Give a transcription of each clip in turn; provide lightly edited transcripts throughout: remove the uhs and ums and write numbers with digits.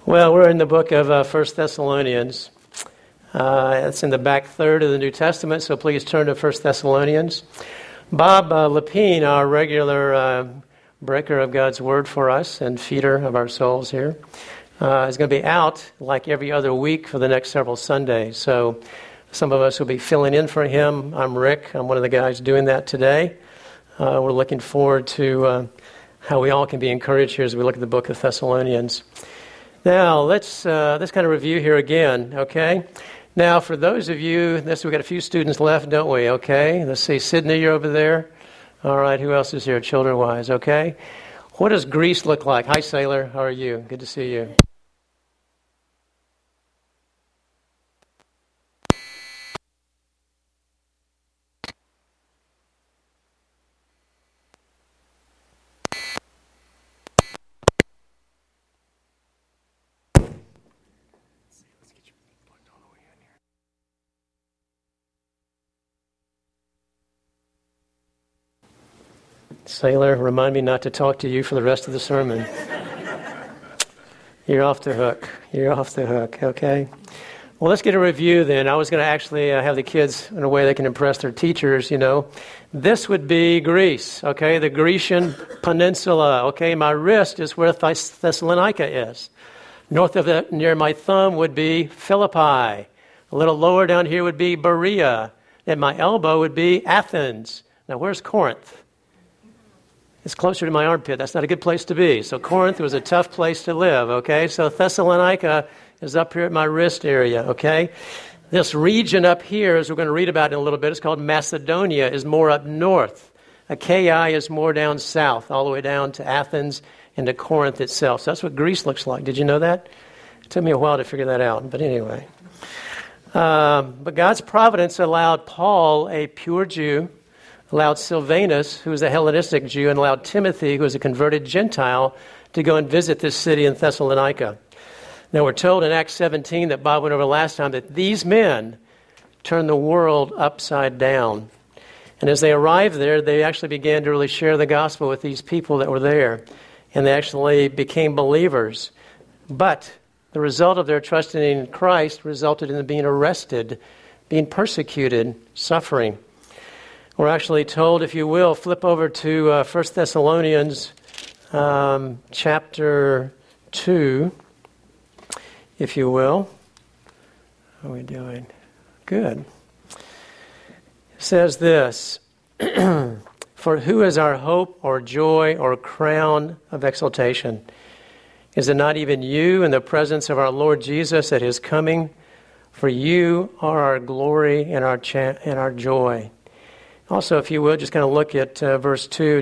Well, we're in the book of 1 Thessalonians. It's in the back third of the New Testament, so please turn to 1 Thessalonians. Bob Lepine, our regular breaker of God's Word for us and feeder of our souls here, is going to be out like every other week for the next several Sundays. So some of us will be filling in for him. I'm Rick. I'm one of the guys doing that today. We're looking forward to how we all can be encouraged here as we look at the book of Thessalonians. Now, let's kind of review here again, okay? Now, for those of you, we've got a few students left, don't we, okay? Let's see, Sydney, you're over there. All right, who else is here, children-wise, okay? What does Greece look like? Hi, Sailor, how are you? Good to see you. Sailor, remind me not to talk to you for the rest of the sermon. You're off the hook. You're off the hook, okay? Well, let's get a review then. I was going to actually have the kids in a way they can impress their teachers, you know. This would be Greece, okay? The Grecian peninsula, okay? My wrist is where Thessalonica is. North of it, near my thumb, would be Philippi. A little lower down here would be Berea. At my elbow would be Athens. Now, where's Corinth? It's closer to my armpit. That's not a good place to be. So Corinth was a tough place to live, okay? So Thessalonica is up here at my wrist area, okay? This region up here, as we're going to read about in a little bit, it's called Macedonia, is more up north. Achaia is more down south, all the way down to Athens and to Corinth itself. So that's what Greece looks like. Did you know that? It took me a while to figure that out, but anyway. But God's providence allowed Paul, a pure Jew, allowed Silvanus, who was a Hellenistic Jew, and allowed Timothy, who was a converted Gentile, to go and visit this city in Thessalonica. Now, we're told in Acts 17 that Bob went over last time that these men turned the world upside down. And as they arrived there, they actually began to really share the gospel with these people that were there. And they actually became believers. But the result of their trusting in Christ resulted in them being arrested, being persecuted, suffering. We're actually told, if you will, flip over to 1 Thessalonians chapter 2, if you will. How are we doing? Good. It says this, For who is our hope or joy or crown of exaltation? Is it not even you in the presence of our Lord Jesus at his coming? For you are our glory and our joy. Also, if you will, just kind of look at verse 3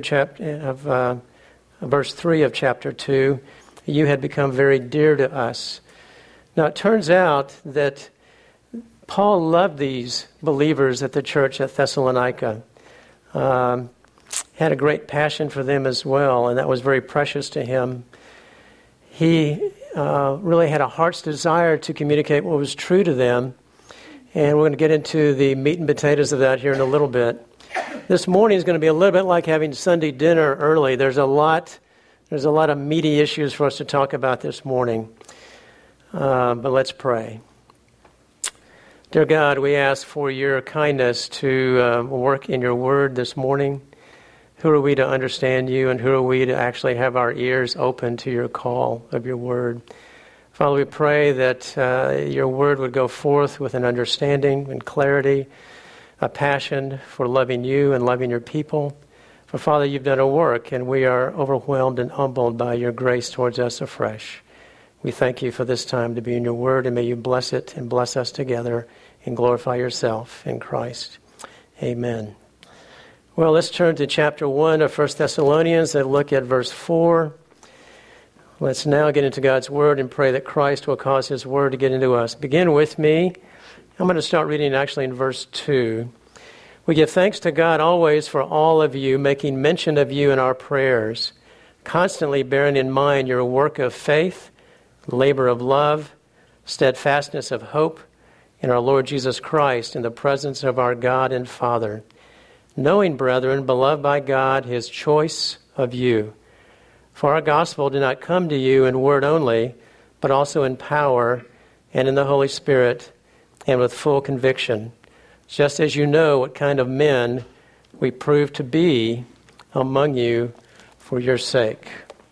of chapter 2. You had become very dear to us. Now, it turns out that Paul loved these believers at the church at Thessalonica. Had a great passion for them as well, and that was very precious to him. He really had a heart's desire to communicate what was true to them, and we're going to get into the meat and potatoes of that here in a little bit. This morning is going to be a little bit like having Sunday dinner early. There's a lot of meaty issues for us to talk about this morning. But let's pray. Dear God, we ask for your kindness to work in your word this morning. Who are we to understand you, and who are we to actually have our ears open to your call of your word? Father, we pray that your word would go forth with an understanding and clarity, a passion for loving you and loving your people. For Father, you've done a work, and we are overwhelmed and humbled by your grace towards us afresh. We thank you for this time to be in your word, and may you bless it and bless us together and glorify yourself in Christ. Amen. Well, let's turn to chapter 1 of 1 Thessalonians and look at verse 4. Let's now get into God's word and pray that Christ will cause his word to get into us. Begin with me. I'm going to start reading actually in verse 2. We give thanks to God always for all of you, making mention of you in our prayers, constantly bearing in mind your work of faith, labor of love, steadfastness of hope in our Lord Jesus Christ in the presence of our God and Father, knowing, brethren, beloved by God, his choice of you. For our gospel did not come to you in word only, but also in power and in the Holy Spirit and with full conviction, just as you know what kind of men we prove to be among you for your sake.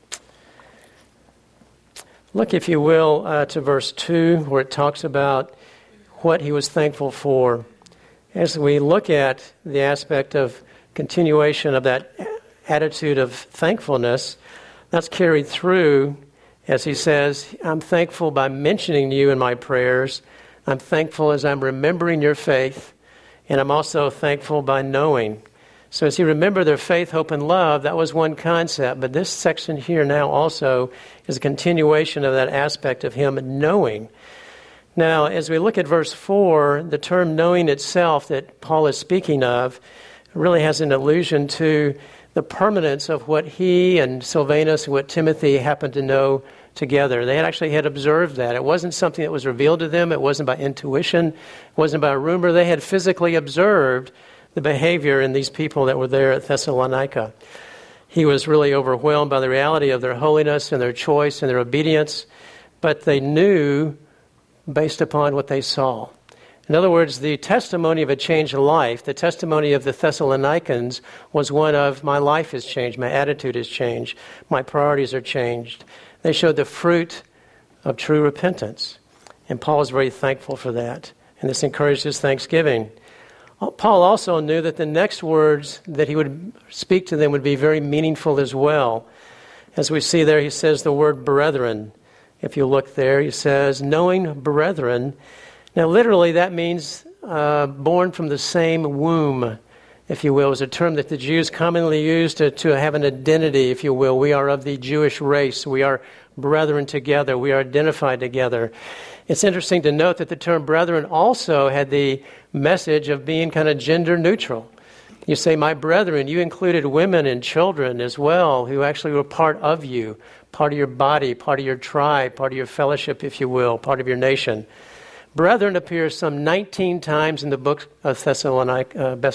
Look, if you will, to verse 2, where it talks about what he was thankful for. As we look at the aspect of continuation of that attitude of thankfulness, that's carried through as he says, I'm thankful by mentioning you in my prayers. I'm thankful as I'm remembering your faith. And I'm also thankful by knowing. So as you remember their faith, hope, and love, that was one concept. But this section here now also is a continuation of that aspect of him knowing. Now, as we look at verse 4, the term knowing itself that Paul is speaking of really has an allusion to the permanence of what he and Silvanus and what Timothy happened to know together. They had observed that. It wasn't something that was revealed to them. It wasn't by intuition. It wasn't by rumor. They had physically observed the behavior in these people that were there at Thessalonica. He was really overwhelmed by the reality of their holiness and their choice and their obedience, but they knew based upon what they saw. In other words, the testimony of a changed life, the testimony of the Thessalonians was one of, my life has changed, my attitude has changed, my priorities are changed. They showed the fruit of true repentance. And Paul is very thankful for that. And this encouraged his thanksgiving. Paul also knew that the next words that he would speak to them would be very meaningful as well. As we see there, he says the word brethren. If you look there, he says, knowing brethren. Now, literally, that means born from the same womb, if you will. It was a term that the Jews commonly used to have an identity, if you will. We are of the Jewish race. We are brethren together. We are identified together. It's interesting to note that the term brethren also had the message of being kind of gender neutral. You say, my brethren, you included women and children as well, who actually were part of you, part of your body, part of your tribe, part of your fellowship, if you will, part of your nation. Brethren appears some 19 times in the book of Thessalonians.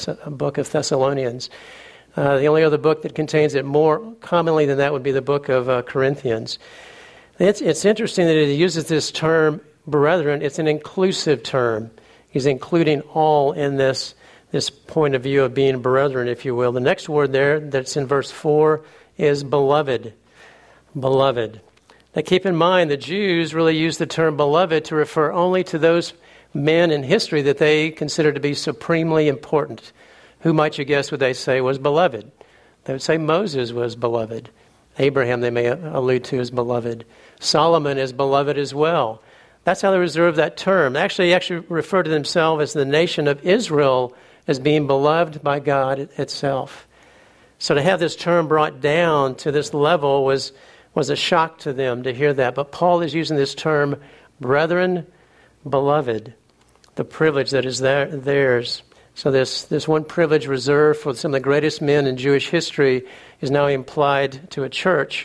The only other book that contains it more commonly than that would be the book of Corinthians. It's interesting that he uses this term, brethren. It's an inclusive term. He's including all in this point of view of being brethren, if you will. The next word there that's in verse 4 is beloved. Beloved. Now keep in mind, the Jews really used the term beloved to refer only to those men in history that they considered to be supremely important. Who might you guess would they say was beloved? They would say Moses was beloved. Abraham they may allude to as beloved. Solomon is beloved as well. That's how they reserved that term. They actually refer to themselves as the nation of Israel as being beloved by God itself. So to have this term brought down to this level was a shock to them to hear that. But Paul is using this term, brethren, beloved, the privilege that is theirs. So this one privilege reserved for some of the greatest men in Jewish history is now implied to a church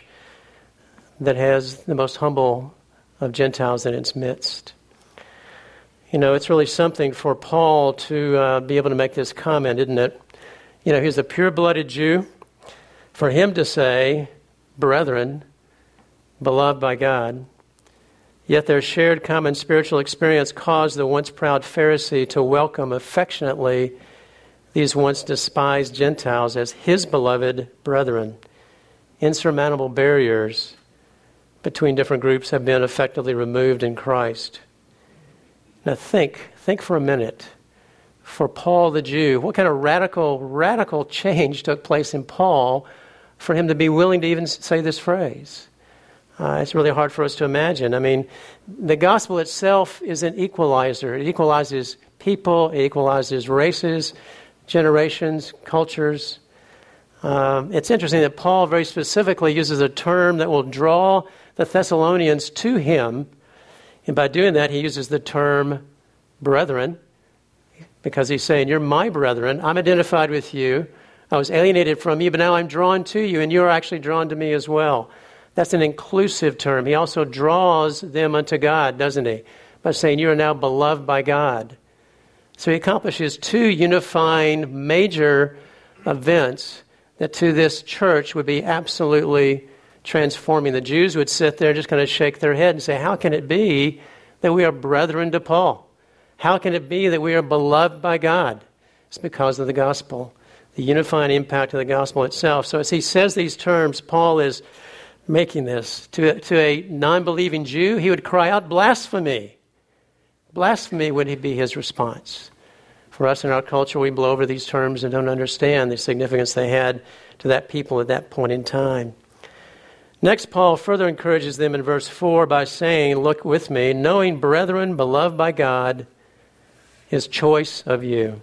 that has the most humble of Gentiles in its midst. You know, it's really something for Paul to be able to make this comment, isn't it? You know, he's a pure-blooded Jew. For him to say, brethren, beloved by God, yet their shared common spiritual experience caused the once proud Pharisee to welcome affectionately these once despised Gentiles as his beloved brethren. Insurmountable barriers between different groups have been effectively removed in Christ. Now think for a minute. For Paul the Jew, what kind of radical change took place in Paul for him to be willing to even say this phrase? It's really hard for us to imagine. I mean, the gospel itself is an equalizer. It equalizes people, it equalizes races, generations, cultures. It's interesting that Paul very specifically uses a term that will draw the Thessalonians to him. And by doing that, he uses the term brethren, because he's saying, you're my brethren. I'm identified with you. I was alienated from you, but now I'm drawn to you, and you're actually drawn to me as well. That's an inclusive term. He also draws them unto God, doesn't he? By saying, you are now beloved by God. So he accomplishes two unifying major events that to this church would be absolutely transforming. The Jews would sit there just kind of shake their head and say, how can it be that we are brethren to Paul? How can it be that we are beloved by God? It's because of the gospel, the unifying impact of the gospel itself. So as he says these terms, Paul is making this. To a non-believing Jew, he would cry out, blasphemy. Blasphemy would be his response. For us in our culture, we blow over these terms and don't understand the significance they had to that people at that point in time. Next, Paul further encourages them in verse 4 by saying, look with me, knowing, brethren, beloved by God, his choice of you.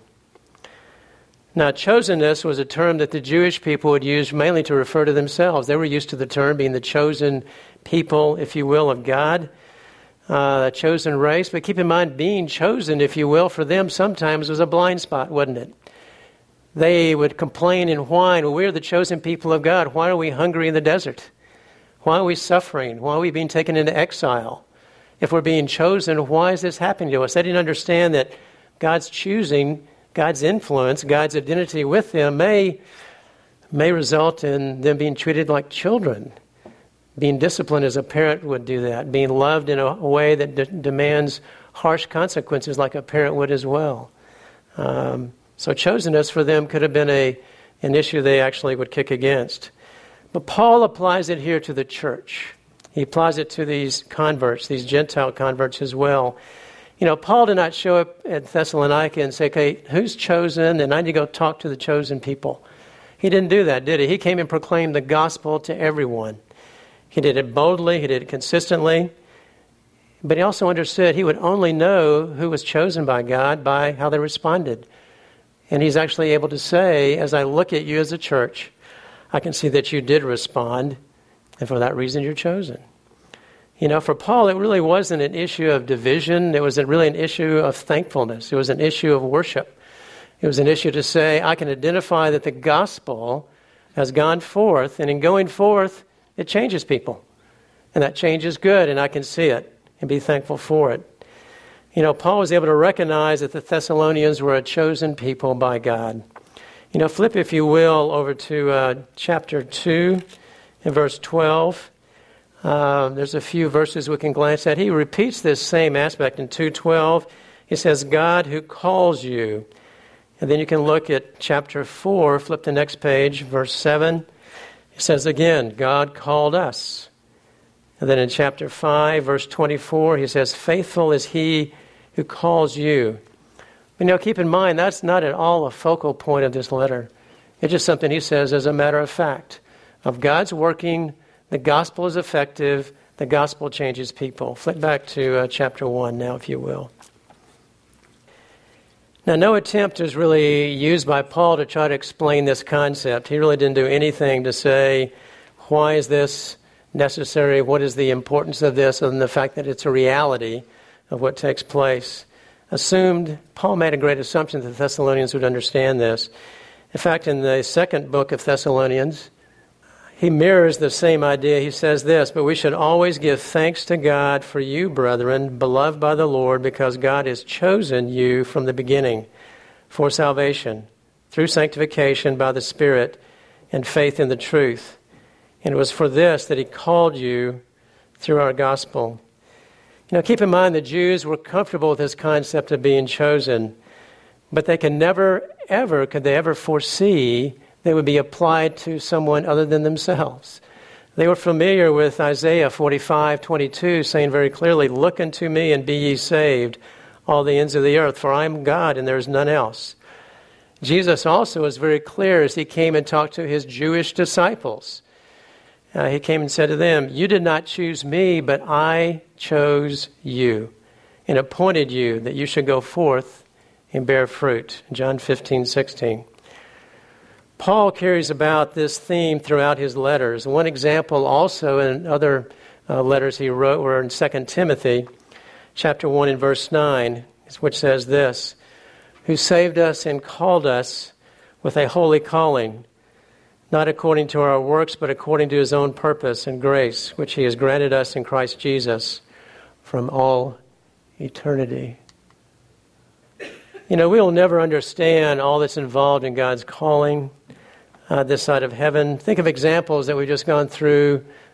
Now, chosenness was a term that the Jewish people would use mainly to refer to themselves. They were used to the term being the chosen people, if you will, of God, the chosen race. But keep in mind, being chosen, if you will, for them sometimes was a blind spot, wasn't it? They would complain and whine, well, we're the chosen people of God. Why are we hungry in the desert? Why are we suffering? Why are we being taken into exile? If we're being chosen, why is this happening to us? They didn't understand that God's choosing, God's influence, God's identity with them may result in them being treated like children. Being disciplined as a parent would do that. Being loved in a way that demands harsh consequences like a parent would as well. So chosenness for them could have been an issue they actually would kick against. But Paul applies it here to the church. He applies it to these converts, these Gentile converts as well. You know, Paul did not show up at Thessalonica and say, okay, who's chosen? And I need to go talk to the chosen people. He didn't do that, did he? He came and proclaimed the gospel to everyone. He did it boldly. He did it consistently. But he also understood he would only know who was chosen by God by how they responded. And he's actually able to say, as I look at you as a church, I can see that you did respond, and for that reason you're chosen. You know, for Paul, it really wasn't an issue of division. It wasn't really an issue of thankfulness. It was an issue of worship. It was an issue to say, I can identify that the gospel has gone forth, and in going forth, it changes people. And that change is good, and I can see it and be thankful for it. You know, Paul was able to recognize that the Thessalonians were a chosen people by God. You know, flip, if you will, over to chapter 2 and verse 12. There's a few verses we can glance at. He repeats this same aspect in 2:12. He says, God who calls you. And then you can look at chapter 4, flip the next page, verse 7. It says again, God called us. And then in chapter 5, verse 24, he says, faithful is he who calls you. You know, keep in mind, that's not at all a focal point of this letter. It's just something he says as a matter of fact. Of God's working, the gospel is effective, the gospel changes people. Flip back to chapter 1 now, if you will. Now, no attempt is really used by Paul to try to explain this concept. He really didn't do anything to say, why is this necessary? What is the importance of this? Other than the fact that it's a reality of what takes place. Paul made a great assumption that the Thessalonians would understand this. In fact, in the second book of Thessalonians, he mirrors the same idea. He says this, but we should always give thanks to God for you, brethren, beloved by the Lord, because God has chosen you from the beginning for salvation, through sanctification by the Spirit and faith in the truth. And it was for this that he called you through our gospel. You know, keep in mind the Jews were comfortable with this concept of being chosen, but they could ever foresee they would be applied to someone other than themselves. They were familiar with Isaiah 45:22, saying very clearly, look unto me and be ye saved, all the ends of the earth, for I am God and there is none else. Jesus also was very clear as he came and talked to his Jewish disciples. He came and said to them, you did not choose me, but I chose you and appointed you that you should go forth and bear fruit. John 15:16. Paul carries about this theme throughout his letters. One example also in other letters he wrote were in 2 Timothy chapter 1 and verse 9, which says this, who saved us and called us with a holy calling, not according to our works, but according to his own purpose and grace, which he has granted us in Christ Jesus from all eternity. You know, we will never understand all that's involved in God's calling this side of heaven. Think of examples that we've just gone through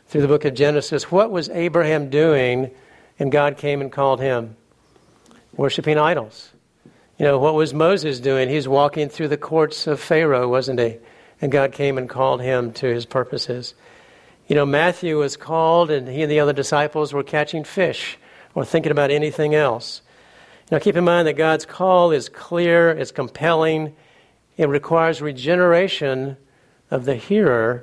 through the book of Genesis. What was Abraham doing? And God came and called him? Worshiping idols. What was Moses doing? He's walking through the courts of Pharaoh, wasn't he? And God came and called him to his purposes. Matthew was called, and he and the other disciples were catching fish or thinking about anything else. Keep in mind that God's call is clear, it's compelling. It requires regeneration of the hearer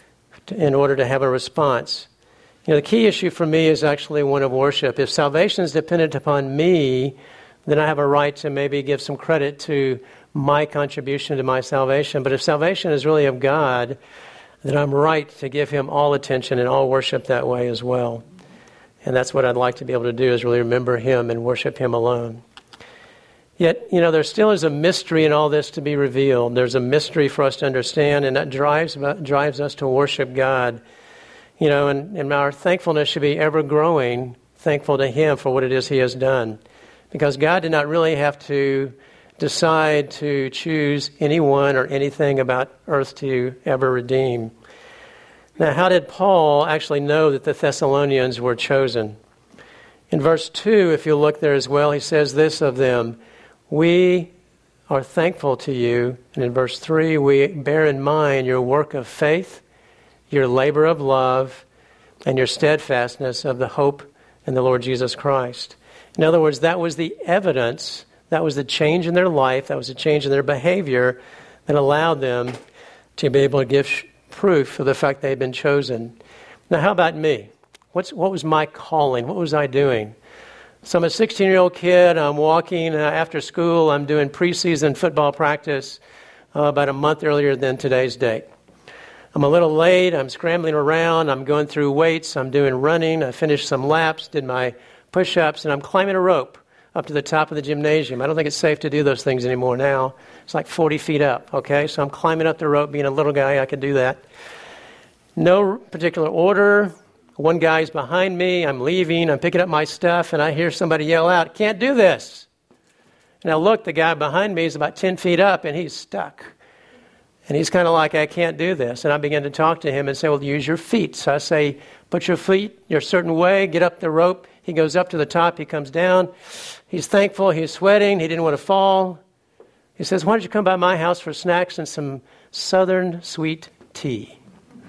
in order to have a response. The key issue for me is actually one of worship. If salvation is dependent upon me, then I have a right to maybe give some credit to my contribution to my salvation. But if salvation is really of God, then I'm right to give him all attention and all worship that way as well. And that's what I'd like to be able to do, is really remember him and worship him alone. Yet, there still is a mystery in all this to be revealed. There's a mystery for us to understand, and that drives us to worship God. And our thankfulness should be ever growing, thankful to him for what it is he has done. Because God did not really have to decide to choose anyone or anything about earth to ever redeem. Now, how did Paul actually know that the Thessalonians were chosen? In verse 2, if you look there as well, he says this of them: we are thankful to you. And in verse 3, we bear in mind your work of faith, your labor of love, and your steadfastness of the hope in the Lord Jesus Christ. In other words, that was the evidence, that was the change in their life, that was the change in their behavior that allowed them to be able to give proof of the fact they had been chosen. Now, how about me? What was my calling? What was I doing? So I'm a 16-year-old kid. I'm walking after school. I'm doing preseason football practice about a month earlier than today's date. I'm a little late. I'm scrambling around. I'm going through weights. I'm doing running. I finished some laps, did my push-ups, and I'm climbing a rope up to the top of the gymnasium. I don't think it's safe to do those things anymore now. It's like 40 feet up, okay? So I'm climbing up the rope. Being a little guy, I could do that. No particular order. One guy's behind me. I'm leaving. I'm picking up my stuff, and I hear somebody yell out, "Can't do this." And I look, the guy behind me is about 10 feet up, and he's stuck. And he's kind of like, "I can't do this." And I begin to talk to him and say, "Well, use your feet." So I say, "Put your feet your certain way, get up the rope." He goes up to the top, he comes down. He's thankful, he's sweating, he didn't want to fall. He says, "Why don't you come by my house for snacks and some Southern sweet tea?"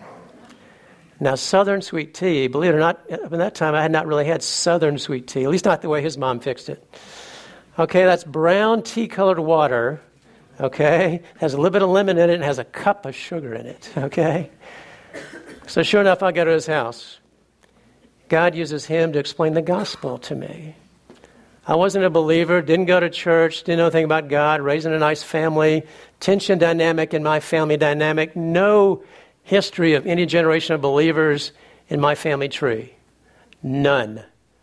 Now, Southern sweet tea, believe it or not, at that time I had not really had Southern sweet tea, at least not the way his mom fixed it. Okay, that's brown tea-colored water. Okay, has a little bit of lemon in it and has a cup of sugar in it, okay? So sure enough, I go to his house. God uses him to explain the gospel to me. I wasn't a believer, didn't go to church, didn't know anything about God, raised in a nice family, tension dynamic in my family dynamic, no history of any generation of believers in my family tree. None.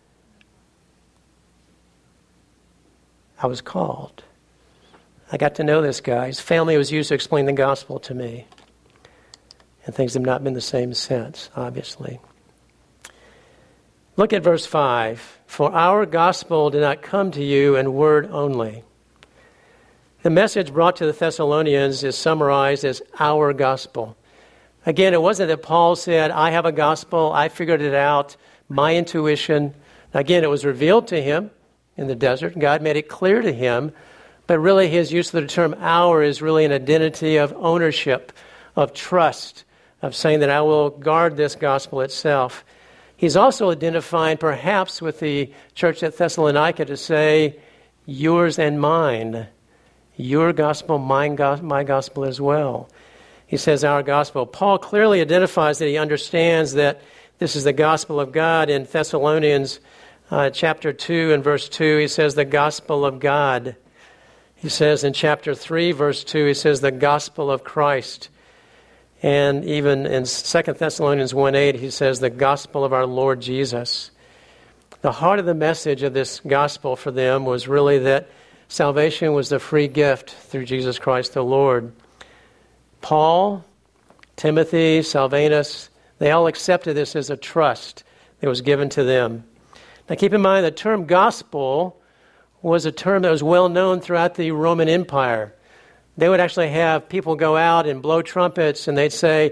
I was called. I got to know this guy. His family was used to explain the gospel to me. And things have not been the same since, obviously. Look at verse 5. For our gospel did not come to you in word only. The message brought to the Thessalonians is summarized as our gospel. Again, it wasn't that Paul said, "I have a gospel, I figured it out, my intuition." Again, it was revealed to him in the desert. God made it clear to him. But really his use of the term "our" is really an identity of ownership, of trust, of saying that I will guard this gospel itself. He's also identifying perhaps with the church at Thessalonica to say, yours and mine. Your gospel, my gospel as well. He says our gospel. Paul clearly identifies that he understands that this is the gospel of God. In Thessalonians chapter 2 and verse 2, he says the gospel of God. He says in chapter 3, verse 2, he says the gospel of Christ. And even in 2 Thessalonians 1:8, he says the gospel of our Lord Jesus. The heart of the message of this gospel for them was really that salvation was the free gift through Jesus Christ the Lord. Paul, Timothy, Silvanus, they all accepted this as a trust that was given to them. Now keep in mind the term gospel was a term that was well known throughout the Roman Empire. They would actually have people go out and blow trumpets and they'd say,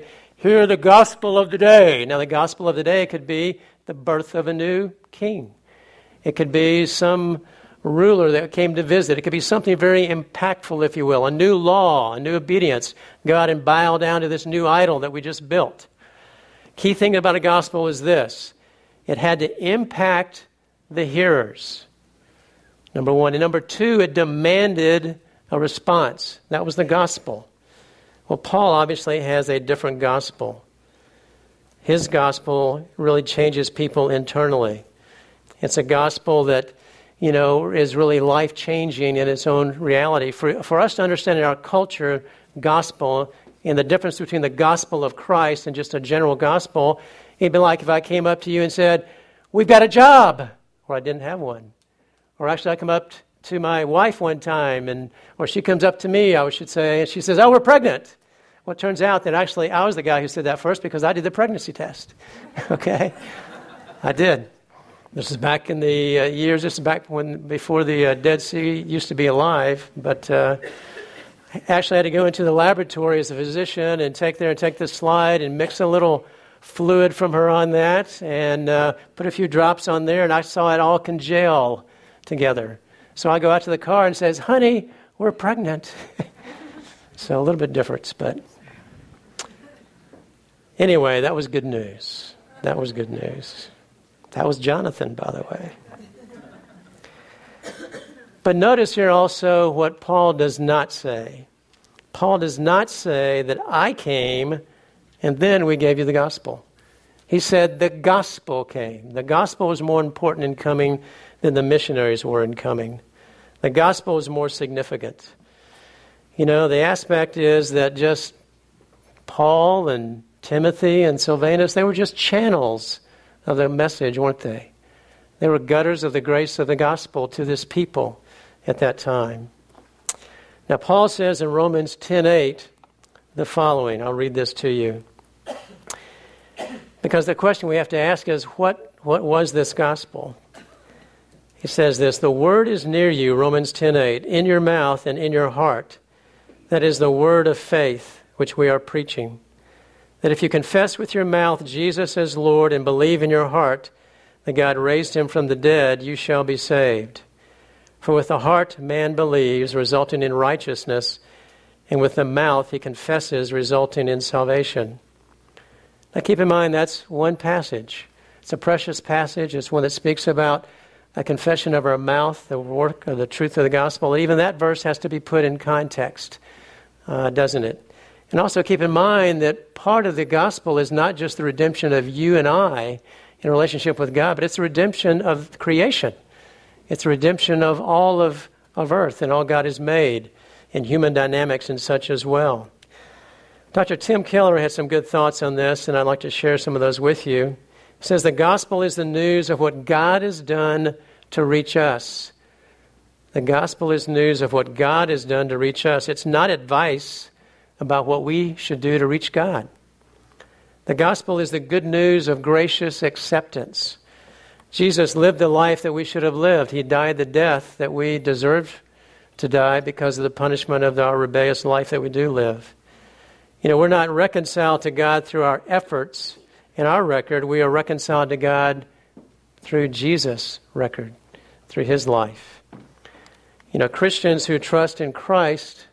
hear the gospel of the day. Now, the gospel of the day could be the birth of a new king. It could be some ruler that came to visit. It could be something very impactful, if you will, a new law, a new obedience. Go out and bow down to this new idol that we just built. Key thing about a gospel is this. It had to impact the hearers, number one. And number two, it demanded a response. That was the gospel. Well, Paul obviously has a different gospel. His gospel really changes people internally. It's a gospel that, is really life-changing in its own reality. For us to understand in our culture gospel and the difference between the gospel of Christ and just a general gospel, it'd be like if I came up to you and said, we've got a job, or I didn't have one. Or actually I come up to my wife one time, or she comes up to me, I should say, and she says, oh, we're pregnant. Well, it turns out that actually I was the guy who said that first because I did the pregnancy test. Okay? I did. This is back in the years, this is back before the Dead Sea used to be alive, but I actually had to go into the laboratory as a physician and take this slide and mix a little fluid from her on that and put a few drops on there, and I saw it all congeal together. So I go out to the car and says, honey, we're pregnant. So a little bit different, but anyway, that was good news. That was good news. That was Jonathan, by the way. But notice here also what Paul does not say. Paul does not say that I came and then we gave you the gospel. He said the gospel came. The gospel was more important in coming than the missionaries were in coming. The gospel is more significant. The aspect is that just Paul and Timothy and Silvanus, they were just channels of the message, weren't they? They were gutters of the grace of the gospel to this people at that time. Now, Paul says in Romans 10:8 the following. I'll read this to you. Because the question we have to ask is, what was this gospel? He says this, the word is near you, Romans 10:8, in your mouth and in your heart. That is the word of faith which we are preaching. That if you confess with your mouth Jesus as Lord and believe in your heart that God raised him from the dead, you shall be saved. For with the heart man believes, resulting in righteousness, and with the mouth he confesses, resulting in salvation. Now keep in mind that's one passage. It's a precious passage. It's one that speaks about a confession of our mouth, the work of the truth of the gospel. Even that verse has to be put in context, doesn't it? And also keep in mind that part of the gospel is not just the redemption of you and I in relationship with God, but it's the redemption of creation. It's the redemption of all of earth and all God has made, and human dynamics and such as well. Dr. Tim Keller had some good thoughts on this, and I'd like to share some of those with you. He says, the gospel is the news of what God has done to reach us. The gospel is news of what God has done to reach us. It's not advice about what we should do to reach God. The gospel is the good news of gracious acceptance. Jesus lived the life that we should have lived. He died the death that we deserved to die because of the punishment of our rebellious life that we do live. We're not reconciled to God through our efforts in our record. We are reconciled to God through Jesus' record, through his life. Christians who trust in Christ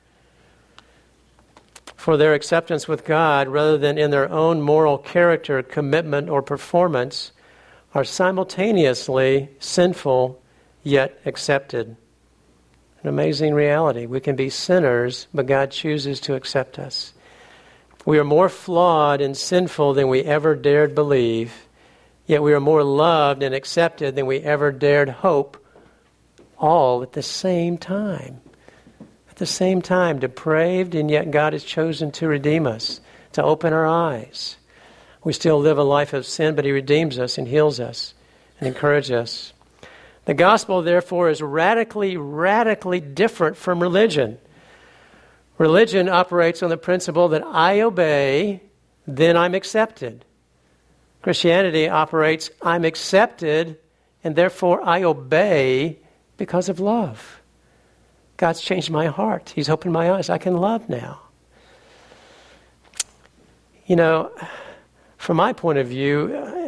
for their acceptance with God rather than in their own moral character, commitment, or performance are simultaneously sinful yet accepted. An amazing reality. We can be sinners, but God chooses to accept us. We are more flawed and sinful than we ever dared believe, yet we are more loved and accepted than we ever dared hope, all at the same time. At the same time, depraved, and yet God has chosen to redeem us, to open our eyes. We still live a life of sin, but he redeems us and heals us and encourages us. The gospel, therefore, is radically, radically different from religion. Religion operates on the principle that I obey, then I'm accepted. Christianity operates, I'm accepted, and therefore I obey because of love. God's changed my heart. He's opened my eyes. I can love now. You know, from my point of view,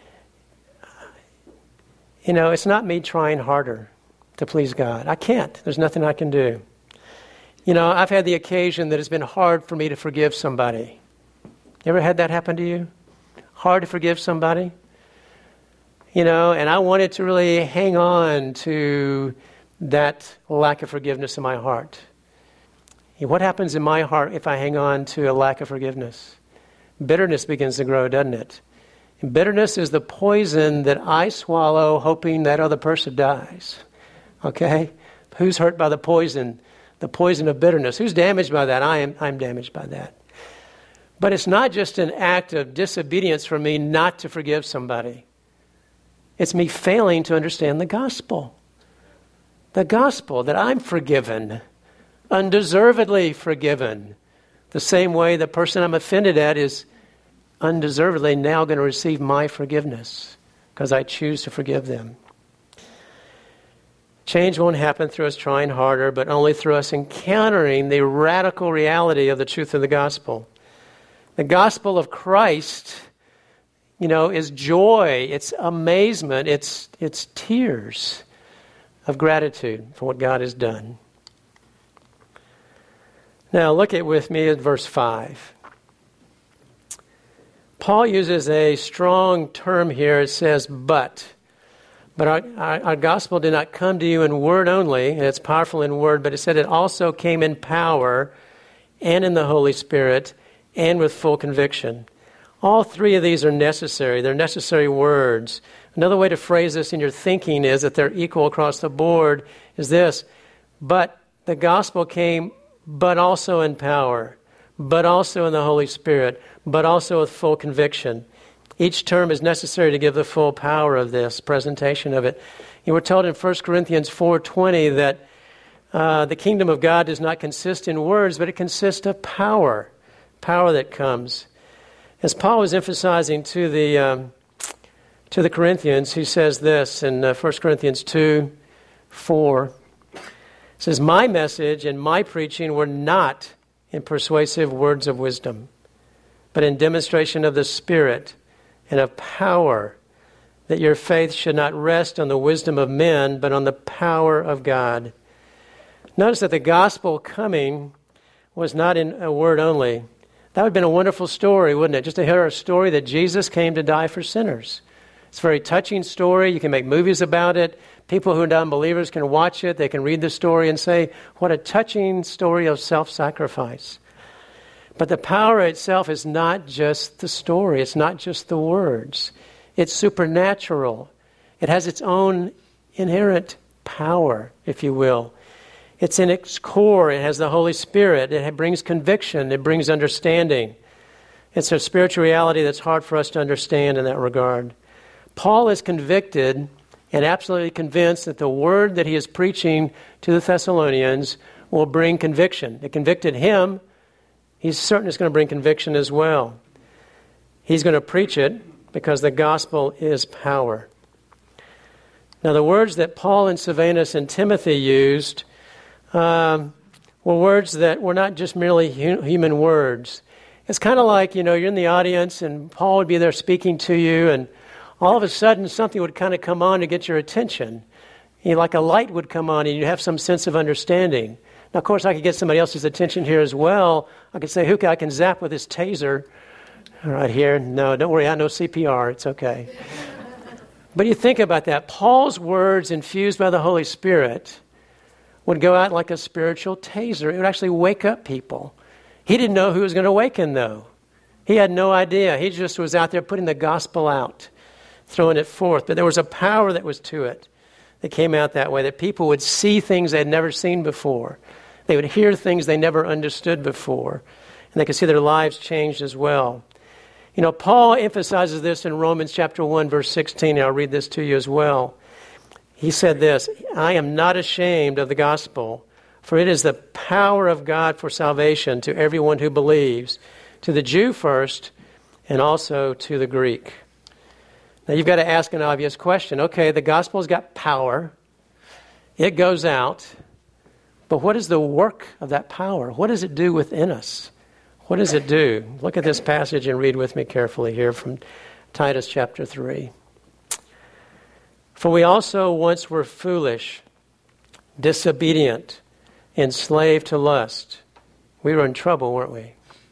it's not me trying harder to please God. I can't. There's nothing I can do. I've had the occasion that it's been hard for me to forgive somebody. You ever had that happen to you? Hard to forgive somebody? And I wanted to really hang on to that lack of forgiveness in my heart. What happens in my heart if I hang on to a lack of forgiveness? Bitterness begins to grow, doesn't it? And bitterness is the poison that I swallow hoping that other person dies. Okay? Who's hurt by the poison? The poison of bitterness. Who's damaged by that? I'm damaged by that. But it's not just an act of disobedience for me not to forgive somebody. It's me failing to understand the gospel. The gospel, that I'm forgiven, undeservedly forgiven. The same way the person I'm offended at is undeservedly now going to receive my forgiveness because I choose to forgive them. Change won't happen through us trying harder, but only through us encountering the radical reality of the truth of the gospel. The gospel of Christ, is joy, it's amazement, it's tears of gratitude for what God has done. Now look with me at verse 5. Paul uses a strong term here. It says, but our gospel did not come to you in word only, and it's powerful in word, but it said it also came in power and in the Holy Spirit and with full conviction. All three of these are necessary. They're necessary words. Another way to phrase this in your thinking is that they're equal across the board is this: but the gospel came, but also in power, but also in the Holy Spirit, but also with full conviction. Each term is necessary to give the full power of this presentation of it. You were told in 1 Corinthians 4:20 that the kingdom of God does not consist in words, but it consists of power that comes. As Paul was emphasizing to the Corinthians, he says this in 1 Corinthians 2:4. It says, my message and my preaching were not in persuasive words of wisdom, but in demonstration of the Spirit and of power, that your faith should not rest on the wisdom of men, but on the power of God. Notice that the gospel coming was not in a word only. That would have been a wonderful story, wouldn't it? Just to hear a story that Jesus came to die for sinners. It's a very touching story. You can make movies about it. People who are unbelievers can watch it. They can read the story and say, what a touching story of self-sacrifice. But the power itself is not just the story. It's not just the words. It's supernatural. It has its own inherent power, if you will. It's in its core. It has the Holy Spirit. It brings conviction. It brings understanding. It's a spiritual reality that's hard for us to understand in that regard. Paul is convicted and absolutely convinced that the word that he is preaching to the Thessalonians will bring conviction. It convicted him. He's certain it's going to bring conviction as well. He's going to preach it because the gospel is power. Now, the words that Paul and Silvanus and Timothy used were words that were not just merely human words. It's kind of like, you're in the audience and Paul would be there speaking to you, and all of a sudden something would kind of come on to get your attention. Like a light would come on and you'd have some sense of understanding. Now, of course, I could get somebody else's attention here as well. I could say, I can zap with this taser right here. No, don't worry, I know CPR. It's okay. But you think about that. Paul's words infused by the Holy Spirit would go out like a spiritual taser. It would actually wake up people. He didn't know who was going to awaken, though. He had no idea. He just was out there putting the gospel out, throwing it forth. But there was a power that was to it that came out that way, that people would see things they had never seen before. They would hear things they never understood before. And they could see their lives changed as well. Paul emphasizes this in Romans chapter 1, verse 16, and I'll read this to you as well. He said this, I am not ashamed of the gospel, for it is the power of God for salvation to everyone who believes, to the Jew first, and also to the Greek. Now you've got to ask an obvious question. Okay, the gospel's got power. It goes out. But what is the work of that power? What does it do within us? What does it do? Look at this passage and read with me carefully here from Titus chapter 3. For we also once were foolish, disobedient, enslaved to lust. We were in trouble, weren't we?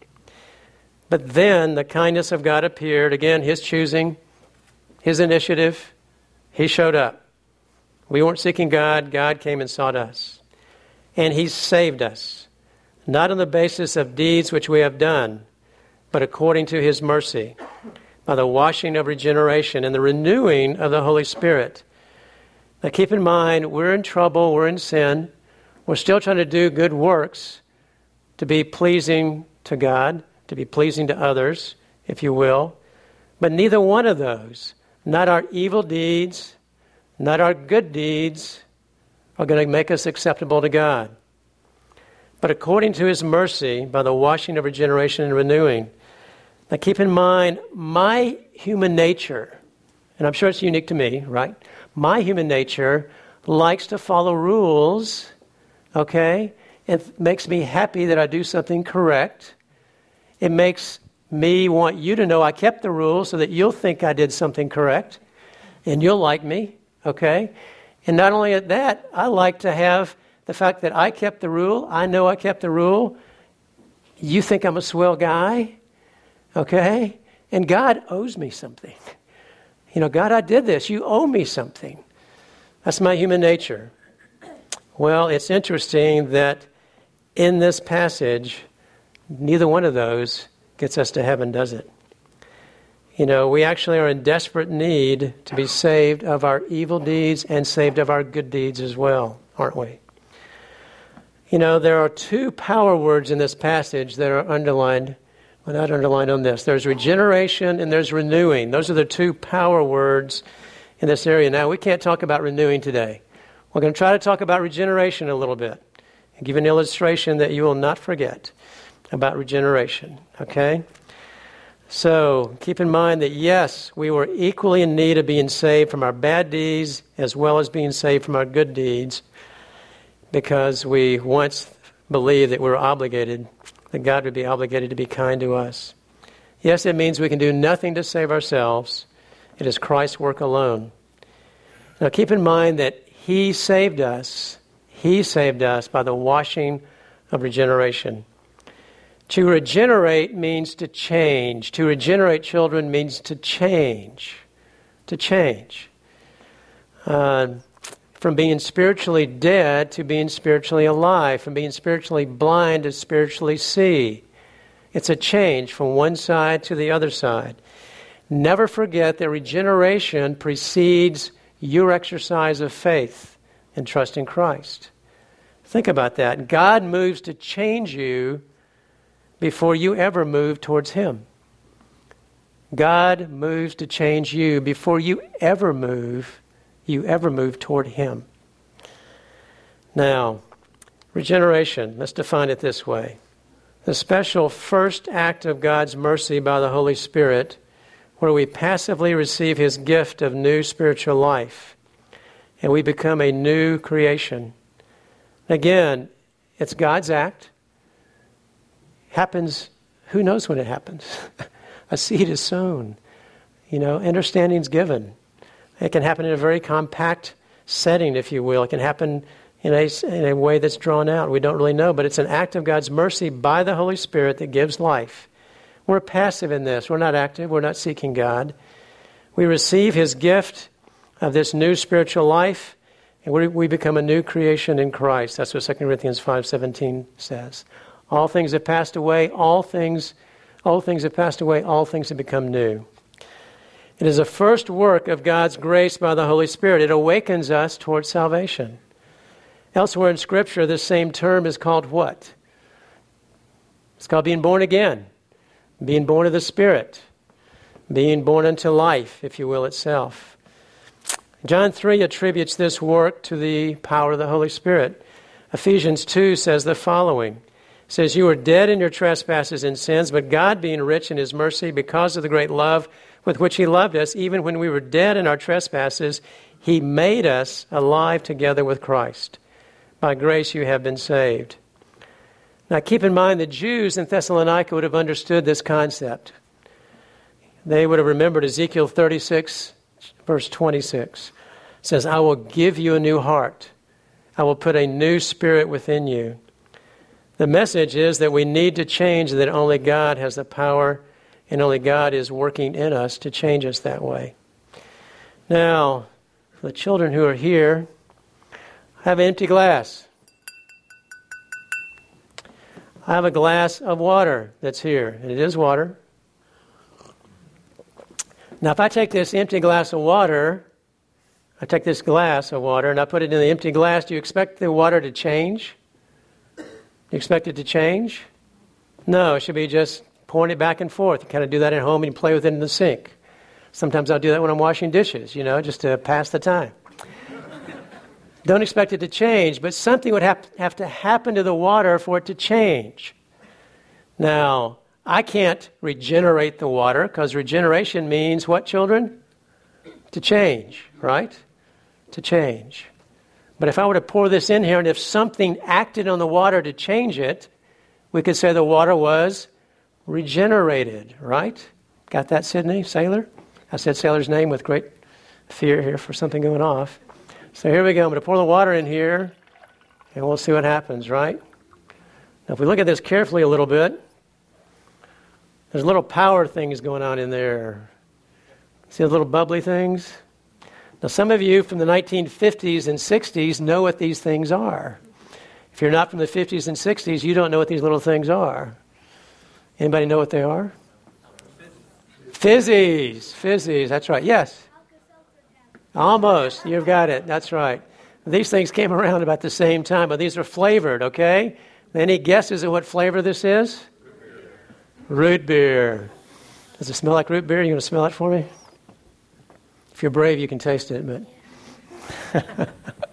But then the kindness of God appeared. Again, His choosing, His initiative. He showed up. We weren't seeking God. God came and sought us. And He saved us, not on the basis of deeds which we have done, but according to His mercy, by the washing of regeneration and the renewing of the Holy Spirit. Now keep in mind, we're in trouble, we're in sin. We're still trying to do good works to be pleasing to God, to be pleasing to others, if you will. But neither one of those, not our evil deeds, not our good deeds, are going to make us acceptable to God. But according to His mercy, by the washing of regeneration and renewing. Now keep in mind, my human nature, and I'm sure it's unique to me, right? My human nature likes to follow rules, okay? It makes me happy that I do something correct. It makes me want you to know I kept the rules so that you'll think I did something correct and you'll like me, okay? And not only that, I like to have the fact that I kept the rule. I know I kept the rule. You think I'm a swell guy, okay? And God owes me something. You know, God, I did this. You owe me something. That's my human nature. Well, it's interesting that in this passage, neither one of those gets us to heaven, does it? You know, we actually are in desperate need to be saved of our evil deeds and saved of our good deeds as well, aren't we? You know, there are two power words in this passage that are underlined. Well, not underlined on this. There's regeneration and there's renewing. Those are the two power words in this area. Now, we can't talk about renewing today. We're going to try to talk about regeneration a little bit and give an illustration that you will not forget about regeneration, okay? So, keep in mind that yes, we were equally in need of being saved from our bad deeds as well as being saved from our good deeds because we once believed that we were obligated, that God would be obligated to be kind to us. Yes, it means we can do nothing to save ourselves. It is Christ's work alone. Now, keep in mind that He saved us. He saved us by the washing of regeneration. To regenerate means to change. To regenerate children means to change. To change. From being spiritually dead to being spiritually alive. From being spiritually blind to spiritually see. It's a change from one side to the other side. Never forget that regeneration precedes your exercise of faith and trust in Christ. Think about that. God moves to change you before you ever move towards Him. God moves to change you before you ever move toward Him. Now, regeneration, let's define it this way. The special first act of God's mercy by the Holy Spirit, where we passively receive His gift of new spiritual life, and we become a new creation. Again, it's God's act. Happens, who knows when it happens? A seed is sown. You know, understanding's given. It can happen in a very compact setting, if you will. It can happen in a way that's drawn out. We don't really know, but it's an act of God's mercy by the Holy Spirit that gives life. We're passive in this. We're not active. We're not seeking God. We receive His gift of this new spiritual life, and we become a new creation in Christ. That's what 2 Corinthians 5:17 says. All things have passed away. All things have passed away. All things have become new. It is a first work of God's grace by the Holy Spirit. It awakens us towards salvation. Elsewhere in Scripture, this same term is called what? It's called being born again. Being born of the Spirit. Being born unto life, if you will, itself. John 3 attributes this work to the power of the Holy Spirit. Ephesians 2 says the following. It says, you were dead in your trespasses and sins, but God being rich in His mercy, because of the great love with which He loved us, even when we were dead in our trespasses, He made us alive together with Christ. By grace you have been saved. Now keep in mind the Jews in Thessalonica would have understood this concept. They would have remembered Ezekiel 36, verse 26. It says, I will give you a new heart. I will put a new spirit within you. The message is that we need to change, that only God has the power and only God is working in us to change us that way. Now, for the children who are here, I have an empty glass. I have a glass of water that's here, and it is water. Now, if I take this empty glass of water, I take this glass of water and I put it in the empty glass, do you expect the water to change? Do you expect it to change? No, it should be just pouring it back and forth. You kind of do that at home and you play with it in the sink. Sometimes I'll do that when I'm washing dishes, just to pass the time. Don't expect it to change, but something would have to happen to the water for it to change. Now, I can't regenerate the water because regeneration means what, children? To change, right? To change. But if I were to pour this in here and if something acted on the water to change it, we could say the water was regenerated, right? Got that, Sydney? Sailor? I said Sailor's name with great fear here for something going off. So here we go. I'm going to pour the water in here, and we'll see what happens, right? Now, if we look at this carefully a little bit, there's little power things going on in there. See the little bubbly things? Now, some of you from the 1950s and 60s know what these things are. If you're not from the 50s and 60s, you don't know what these little things are. Anybody know what they are? Fizzies. Fizzies, that's right. Yes. Almost. You've got it. That's right. These things came around about the same time, but these are flavored, okay? Any guesses at what flavor this is? Root beer. Does it smell like root beer? You going to smell it for me? If you're brave, you can taste it, but...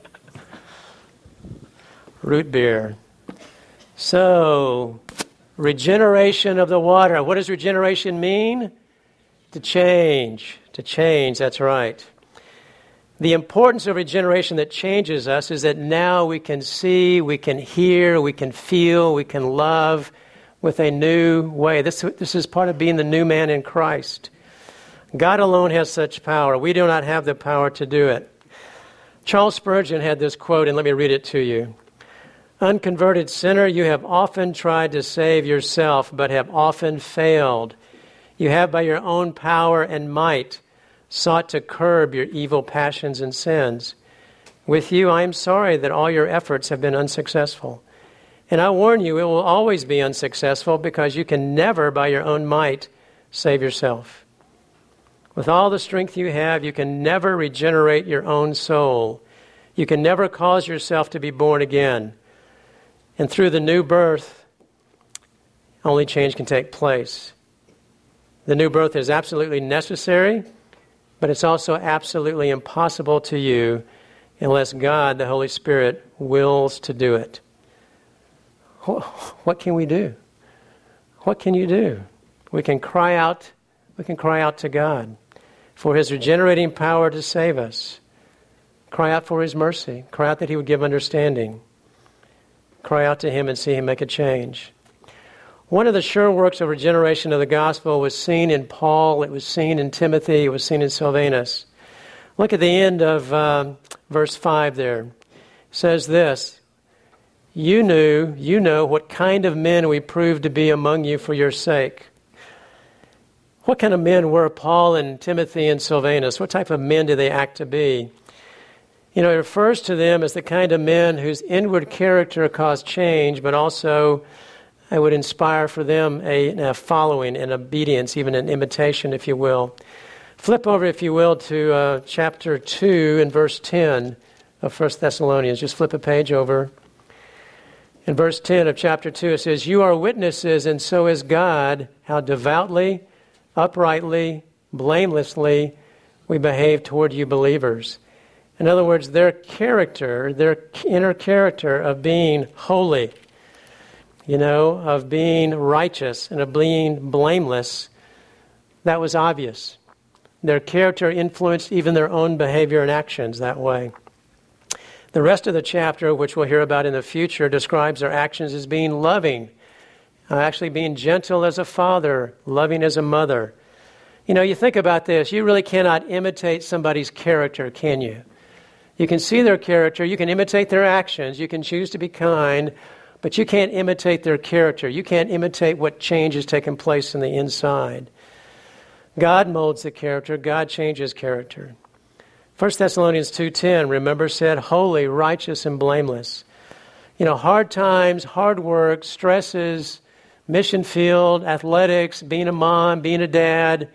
Root beer. So, regeneration of the water. What does regeneration mean? To change. To change, that's right. The importance of regeneration that changes us is that now we can see, we can hear, we can feel, we can love with a new way. This is part of being the new man in Christ. God alone has such power. We do not have the power to do it. Charles Spurgeon had this quote, and let me read it to you. Unconverted sinner, you have often tried to save yourself, but have often failed. You have by your own power and might sought to curb your evil passions and sins. With you, I am sorry that all your efforts have been unsuccessful. And I warn you, it will always be unsuccessful because you can never, by your own might, save yourself. With all the strength you have, you can never regenerate your own soul. You can never cause yourself to be born again. And through the new birth, only change can take place. The new birth is absolutely necessary, but it's also absolutely impossible to you unless God, the Holy Spirit, wills to do it. What can we do? What can you do? We can cry out to God for His regenerating power to save us. Cry out for His mercy. Cry out that He would give understanding. Cry out to Him and see Him make a change. One of the sure works of regeneration of the gospel was seen in Paul, it was seen in Timothy, it was seen in Silvanus. Look at the end of verse 5 there. It says this, You know what kind of men we proved to be among you for your sake. What kind of men were Paul and Timothy and Silvanus? What type of men do they act to be? It refers to them as the kind of men whose inward character caused change, but also I would inspire for them a following, an obedience, even an imitation, if you will. Flip over, if you will, to chapter 2 and verse 10 of 1 Thessalonians. Just flip a page over. In verse 10 of chapter 2, it says, You are witnesses, and so is God, how devoutly, uprightly, blamelessly we behave toward you believers. In other words, their character, their inner character of being holy, of being righteous and of being blameless, that was obvious. Their character influenced even their own behavior and actions that way. The rest of the chapter, which we'll hear about in the future, describes their actions as being loving, actually being gentle as a father, loving as a mother. You know, you think about this, you really cannot imitate somebody's character, can you? You can see their character, you can imitate their actions, you can choose to be kind, but you can't imitate their character. You can't imitate what change has taken place in the inside. God molds the character, God changes character. 1 Thessalonians 2:10, remember, said, holy, righteous, and blameless. You know, hard times, hard work, stresses, mission field, athletics, being a mom, being a dad,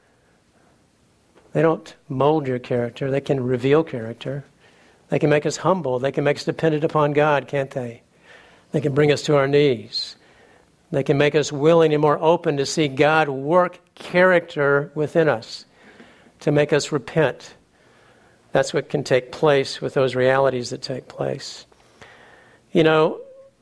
they don't mold your character. They can reveal character. They can make us humble. They can make us dependent upon God, can't they? They can bring us to our knees. They can make us willing and more open to see God work character within us, to make us repent. That's what can take place with those realities that take place. You know,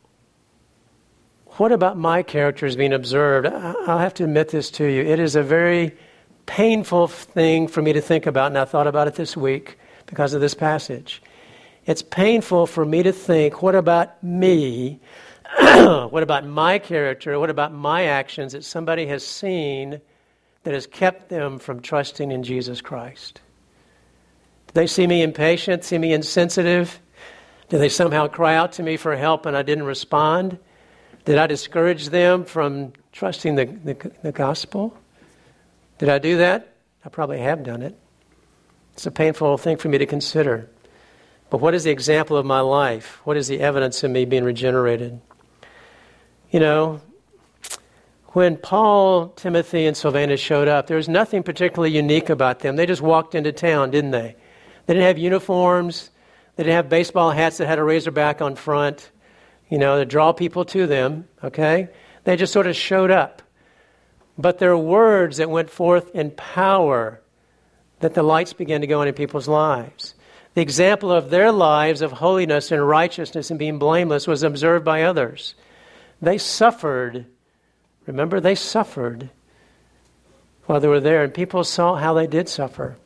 what about my character is being observed? I'll have to admit this to you. It is a very painful thing for me to think about, and I thought about it this week because of this passage. It's painful for me to think, what about me? What about my character? What about my actions that somebody has seen that has kept them from trusting in Jesus Christ? Do they see me impatient, see me insensitive? Did they somehow cry out to me for help and I didn't respond? Did I discourage them from trusting the gospel? Did I do that? I probably have done it. It's a painful thing for me to consider. But what is the example of my life? What is the evidence of me being regenerated? You know, when Paul, Timothy, and Silvanus showed up, there was nothing particularly unique about them. They just walked into town, didn't they? They didn't have uniforms. They didn't have baseball hats that had a razorback on front, you know, to draw people to them, okay? They just sort of showed up. But their words that went forth in power, that the lights began to go on in people's lives. The example of their lives of holiness and righteousness and being blameless was observed by others. They suffered. Remember, they suffered while they were there, and people saw how they did suffer.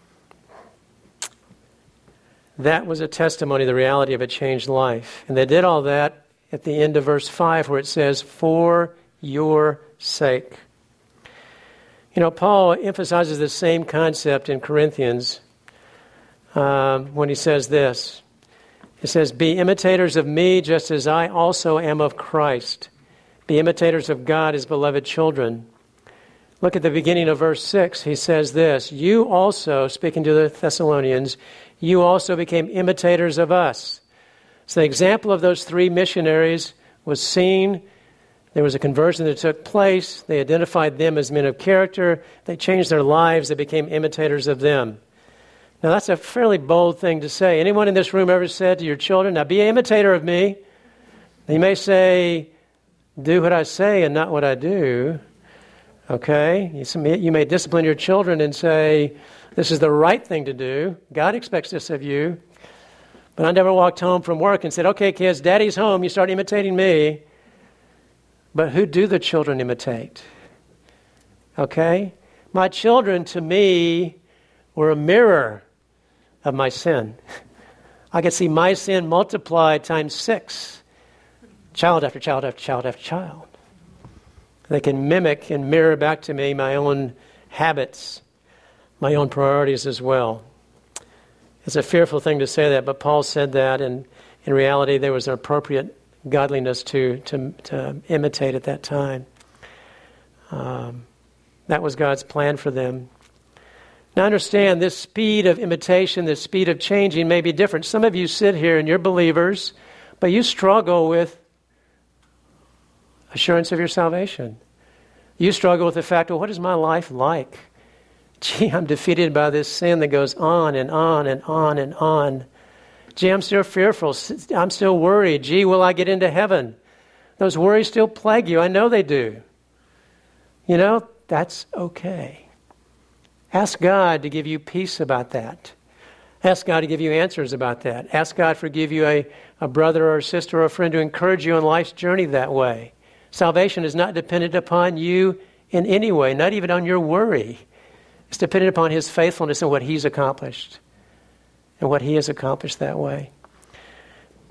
That was a testimony of the reality of a changed life. And they did all that at the end of verse 5 where it says, for your sake. You know, Paul emphasizes the same concept in Corinthians when he says this. It says, be imitators of me just as I also am of Christ. Be imitators of God as beloved children. Look at the beginning of verse 6. He says this, you also, speaking to the Thessalonians, you also became imitators of us. So the example of those three missionaries was seen. There was a conversion that took place. They identified them as men of character. They changed their lives. They became imitators of them. Now, that's a fairly bold thing to say. Anyone in this room ever said to your children, now be an imitator of me? You may say, do what I say and not what I do. Okay? You may discipline your children and say, this is the right thing to do. God expects this of you. But I never walked home from work and said, okay, kids, Daddy's home. You start imitating me. But who do the children imitate? Okay? My children, to me, were a mirror of my sin. I could see my sin multiplied times 6. Child after child after child after child. They can mimic and mirror back to me my own habits, my own priorities as well. It's a fearful thing to say that, but Paul said that, and in reality there was an appropriate godliness to imitate at that time. That was God's plan for them. Now understand, this speed of imitation, this speed of changing may be different. Some of you sit here and you're believers, but you struggle with assurance of your salvation. You struggle with the fact, well, what is my life like? Gee, I'm defeated by this sin that goes on and on and on and on. Gee, I'm still fearful. I'm still worried. Gee, will I get into heaven? Those worries still plague you. I know they do. You know, that's okay. Ask God to give you peace about that. Ask God to give you answers about that. Ask God to give you a brother or a sister or a friend to encourage you on life's journey that way. Salvation is not dependent upon you in any way, not even on your worry. It's dependent upon His faithfulness and what He's accomplished and what He has accomplished that way.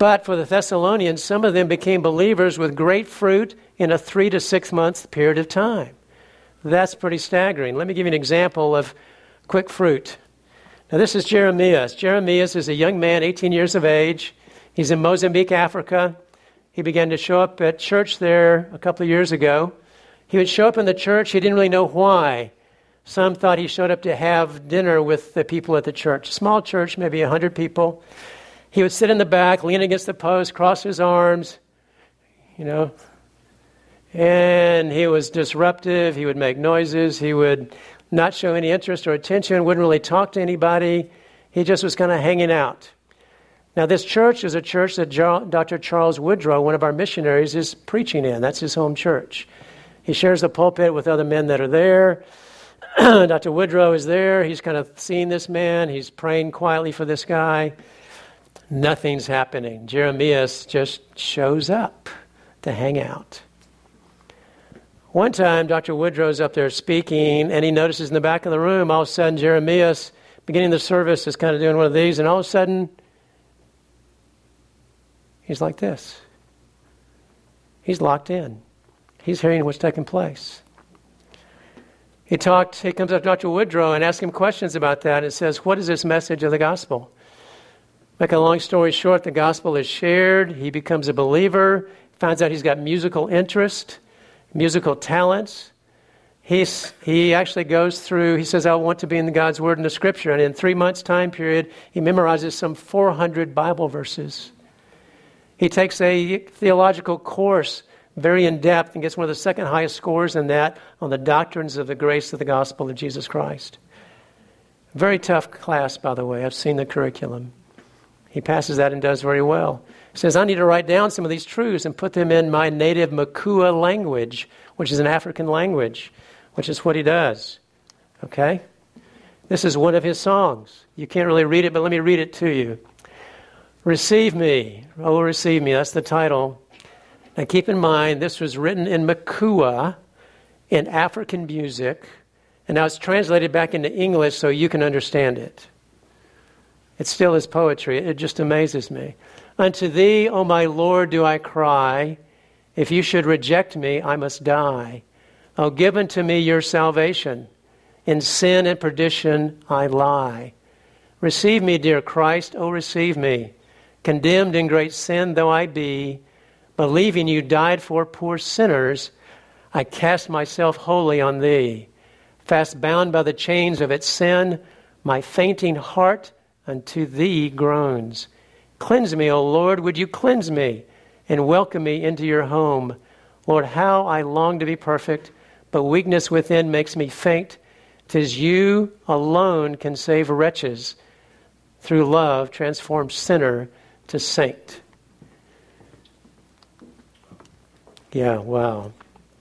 But for the Thessalonians, some of them became believers with great fruit in a 3 to 6 month period of time. That's pretty staggering. Let me give you an example of quick fruit. Now this is Jeremias. Jeremias is a young man, 18 years of age. He's in Mozambique, Africa. He began to show up at church there a couple of years ago. He would show up in the church. He didn't really know why. Some thought he showed up to have dinner with the people at the church. Small church, maybe 100 people. He would sit in the back, lean against the post, cross his arms, and he was disruptive. He would make noises. He would not show any interest or attention, wouldn't really talk to anybody. He just was kind of hanging out. Now, this church is a church that Dr. Charles Woodrow, one of our missionaries, is preaching in. That's his home church. He shares the pulpit with other men that are there. Dr. Woodrow is there. He's kind of seeing this man. He's praying quietly for this guy. Nothing's happening. Jeremias just shows up to hang out. One time, Dr. Woodrow's up there speaking, and he notices in the back of the room, all of a sudden, Jeremias, beginning the service, is kind of doing one of these, and all of a sudden, he's like this. He's locked in. He's hearing what's taking place. He comes up to Dr. Woodrow and asks him questions about that, and says, what is this message of the gospel? Make a long story short, the gospel is shared. He becomes a believer, finds out he's got musical interest, musical talents. He actually goes through, he says, I want to be in God's Word and the Scripture. And in 3 months' time period, he memorizes some 400 Bible verses. He takes a theological course, very in-depth, and gets one of the second highest scores in that on the doctrines of the grace of the gospel of Jesus Christ. Very tough class, by the way. I've seen the curriculum. He passes that and does very well. He says, I need to write down some of these truths and put them in my native Makua language, which is an African language, which is what he does. Okay? This is one of his songs. You can't really read it, but let me read it to you. Receive me. Oh, receive me. That's the title. Now keep in mind, this was written in Makua, in African music, and now it's translated back into English so you can understand it. It still is poetry. It just amazes me. Unto thee, O my Lord, do I cry. If you should reject me, I must die. O give unto me your salvation. In sin and perdition I lie. Receive me, dear Christ, O receive me. Condemned in great sin though I be, believing you died for poor sinners, I cast myself wholly on thee. Fast bound by the chains of its sin, my fainting heart unto thee groans. Cleanse me, O Lord, would you cleanse me and welcome me into your home. Lord, how I long to be perfect, but weakness within makes me faint. 'Tis you alone can save wretches. Through love, transform sinner to saint. Yeah, wow.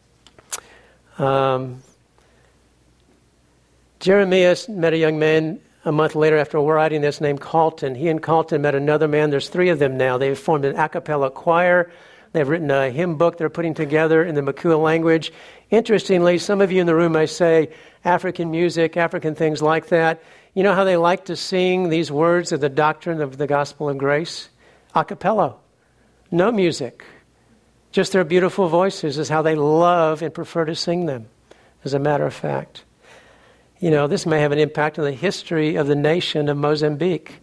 Jeremias met a young man a month later after writing this named Carlton. He and Carlton met another man. There's 3 of them now. They've formed an a cappella choir. They've written a hymn book they're putting together in the Makua language. Interestingly, some of you in the room may say African music, African things like that. You know how they like to sing these words of the doctrine of the gospel of grace? A cappella. No music. Just their beautiful voices is how they love and prefer to sing them, as a matter of fact. You know, this may have an impact on the history of the nation of Mozambique.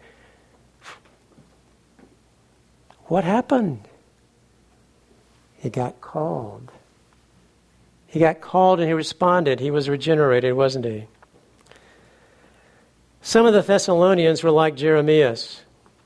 What happened? He got called. He got called and he responded. He was regenerated, wasn't he? Some of the Thessalonians were like Jeremias.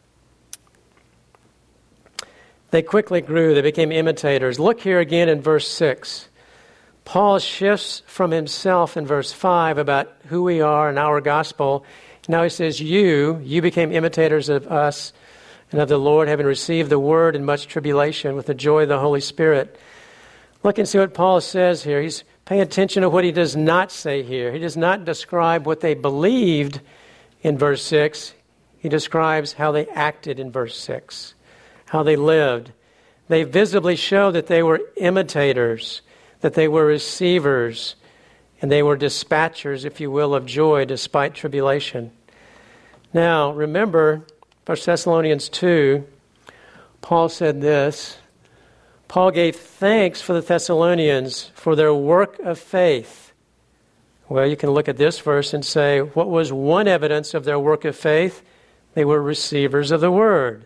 They quickly grew. They became imitators. Look here again in verse 6. Paul shifts from himself in verse 5 about who we are and our gospel. Now he says, you became imitators of us and of the Lord, having received the word in much tribulation with the joy of the Holy Spirit. Look and see what Paul says here. He's paying attention to what he does not say here. He does not describe what they believed in verse 6. He describes how they acted in verse 6, how they lived. They visibly show that they were imitators, that they were receivers, and they were dispatchers, if you will, of joy despite tribulation. Now, remember, 1 Thessalonians 2, Paul said this. Paul gave thanks for the Thessalonians for their work of faith. Well, you can look at this verse and say, what was one evidence of their work of faith? They were receivers of the word.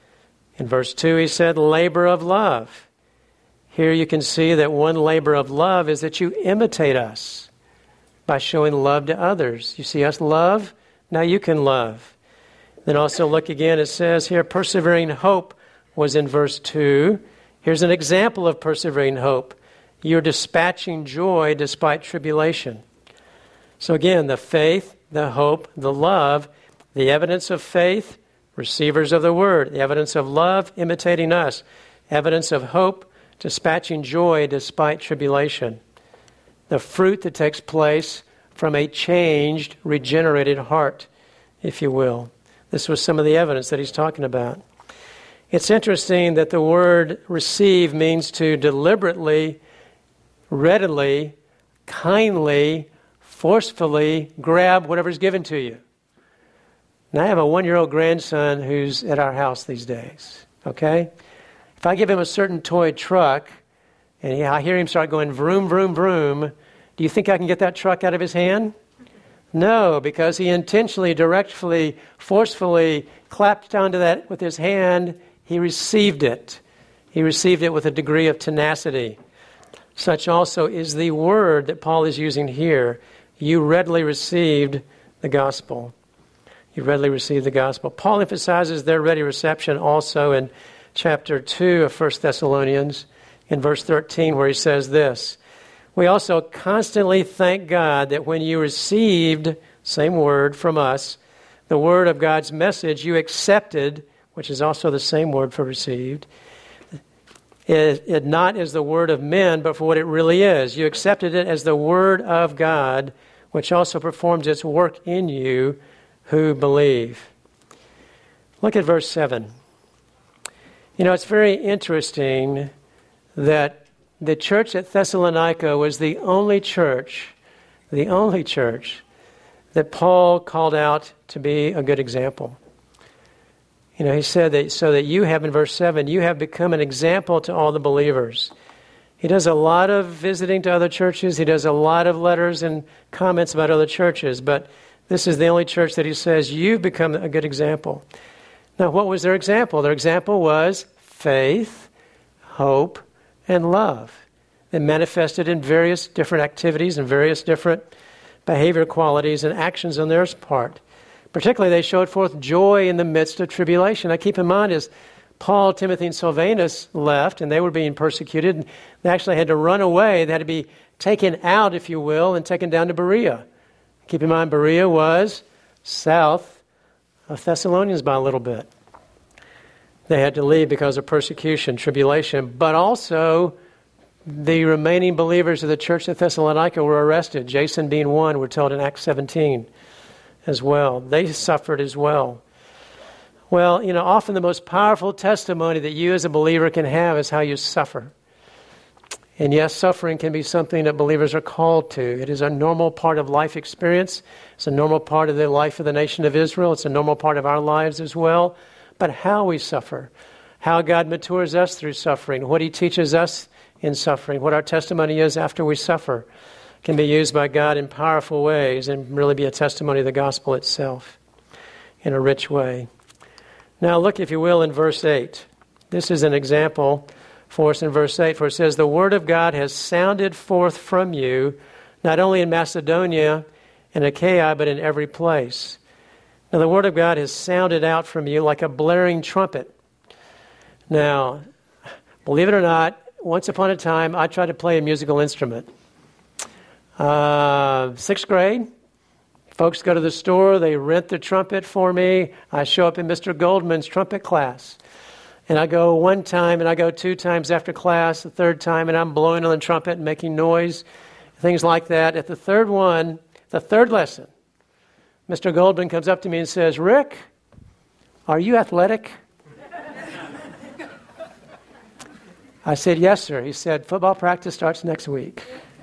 In verse 2, he said, labor of love. Here you can see that one labor of love is that you imitate us by showing love to others. You see us love? Now you can love. Then also look again, it says here, persevering hope was in verse 2. Here's an example of persevering hope. You're dispatching joy despite tribulation. So again, the faith, the hope, the love, the evidence of faith, receivers of the word, the evidence of love, imitating us, evidence of hope, dispatching joy despite tribulation. The fruit that takes place from a changed, regenerated heart, if you will. This was some of the evidence that he's talking about. It's interesting that the word receive means to deliberately, readily, kindly, forcefully grab whatever's given to you. Now, I have a 1-year-old grandson who's at our house these days, okay? If I give him a certain toy truck and I hear him start going vroom, vroom, vroom, do you think I can get that truck out of his hand? No, because he intentionally, directly, forcefully clapped onto that with his hand. He received it. He received it with a degree of tenacity. Such also is the word that Paul is using here. You readily received the gospel. You readily received the gospel. Paul emphasizes their ready reception also in chapter 2 of 1 Thessalonians, in verse 13, where he says this, we also constantly thank God that when you received, same word from us, the word of God's message, you accepted, which is also the same word for received, it not as the word of men, but for what it really is. You accepted it as the word of God, which also performs its work in you who believe. Look at verse 7. You know, it's very interesting that the church at Thessalonica was the only church that Paul called out to be a good example. You know, he said that so that you have, in verse 7, you have become an example to all the believers. He does a lot of visiting to other churches. He does a lot of letters and comments about other churches. But this is the only church that he says, you've become a good example. Now, what was their example? Their example was faith, hope, and love. It manifested in various different activities and various different behavior qualities and actions on their part. Particularly, they showed forth joy in the midst of tribulation. Now, keep in mind, as Paul, Timothy, and Silvanus left, and they were being persecuted, and they actually had to run away. They had to be taken out, if you will, and taken down to Berea. Keep in mind, Berea was south of Thessalonians by a little bit. They had to leave because of persecution, tribulation, but also the remaining believers of the church at Thessalonica were arrested. Jason being one, we're told in Acts 17 as well. They suffered as well. Well, you know, often the most powerful testimony that you as a believer can have is how you suffer. And yes, suffering can be something that believers are called to. It is a normal part of life experience. It's a normal part of the life of the nation of Israel. It's a normal part of our lives as well. But how we suffer, how God matures us through suffering, what He teaches us in suffering, what our testimony is after we suffer, can be used by God in powerful ways and really be a testimony of the gospel itself in a rich way. Now look, if you will, in verse 8. This is an example for us in verse 8, where it says, the word of God has sounded forth from you, not only in Macedonia and Achaia, but in every place. Now, the word of God has sounded out from you like a blaring trumpet. Now, believe it or not, once upon a time, I tried to play a musical instrument. 6th grade, folks go to the store, they rent the trumpet for me. I show up in Mr. Goldman's trumpet class. And I go one time, and I go 2 times after class, the 3rd time, and I'm blowing on the trumpet and making noise, things like that. At the 3rd one, the 3rd lesson, Mr. Goldman comes up to me and says, Rick, are you athletic? I said, yes, sir. He said, football practice starts next week.